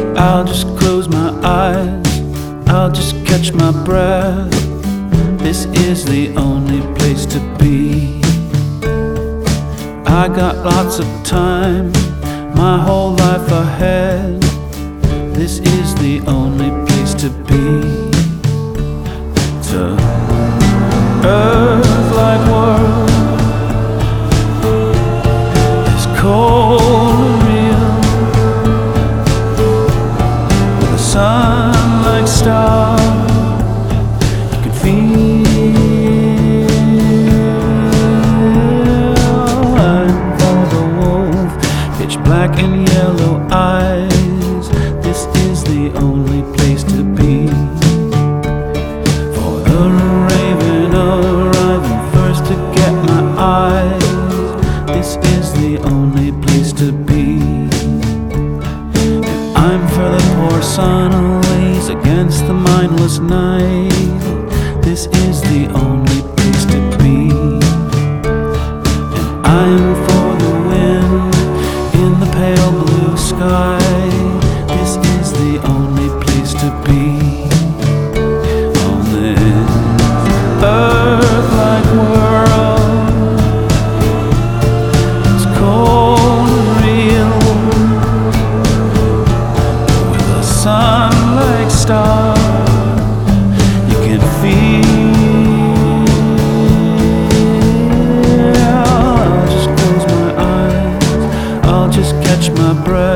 I'll just close my eyes, I'll just catch my breath. This is the only place to be. I got lots of time, my whole life ahead. This is the only place to be. It's a Earth-like world, it's cold and real, with a sun like star. You can feel and follow the wolf, pitch black and yellow eyes. This is the only place to be. For the raven arriving first to get my eyes. This is the only place to be. And I'm for the poor sun always against the mindless night. This is the only place to be. And I'm for the wind in the pale blue sky. This is the only place to be. On this Earth-like world, it's cold and real, with a sun like star. You can feel. I'll just close my eyes, I'll just catch my breath.